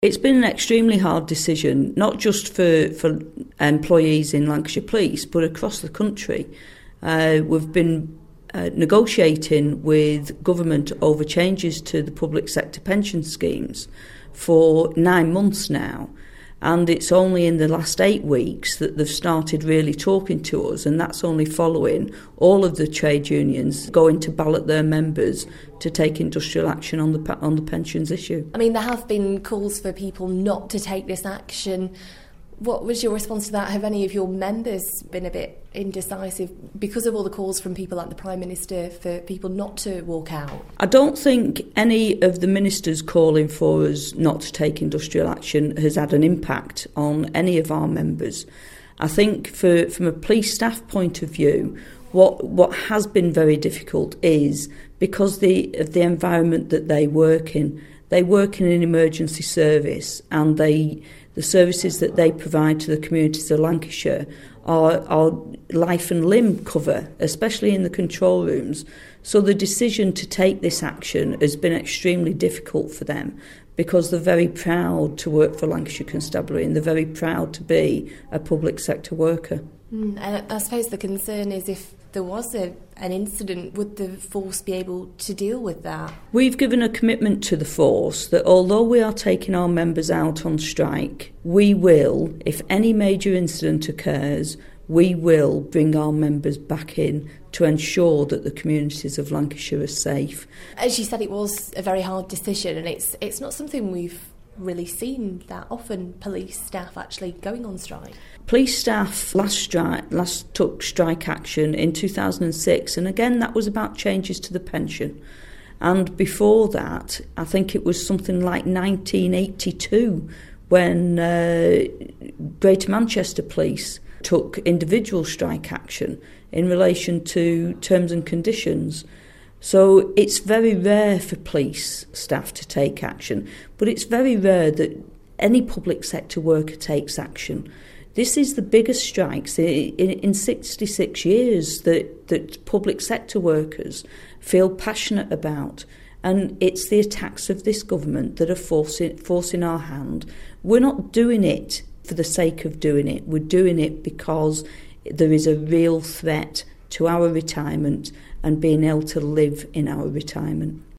It's been an extremely hard decision, not just for employees in Lancashire Police, but across the country. We've been negotiating with government over changes to the public sector pension schemes for 9 months now. And it's only in the last 8 weeks that they've started really talking to us, and that's only following all of the trade unions going to ballot their members to take industrial action on the pensions issue. I mean, there have been calls for people not to take this action. What was your response to that? Have any of your members been a bit indecisive because of all the calls from people like the Prime Minister for people not to walk out? I don't think any of the ministers calling for us not to take industrial action has had an impact on any of our members. I think from a police staff point of view, what has been very difficult is because of the environment that they work in. They work in an emergency service, and the services that they provide to the communities of Lancashire are life and limb cover, especially in the control rooms. So the decision to take this action has been extremely difficult for them because they're very proud to work for Lancashire Constabulary and they're very proud to be a public sector worker. And I suppose the concern is if there was an incident, would the force be able to deal with that? We've given a commitment to the force that although we are taking our members out on strike, we will, if any major incident occurs, we will bring our members back in to ensure that the communities of Lancashire are safe. As you said, it was a very hard decision, and it's not something we've really seen that often, police staff actually going on strike. Police staff last took strike action in 2006, and again that was about changes to the pension. And before that, I think it was something like 1982 when Greater Manchester Police took individual strike action in relation to terms and conditions. So it's very rare for police staff to take action, but it's very rare that any public sector worker takes action. This is the biggest strikes in 66 years that public sector workers feel passionate about. And it's the attacks of this government that are forcing our hand. We're not doing it for the sake of doing it. We're doing it because there is a real threat to our retirement and being able to live in our retirement.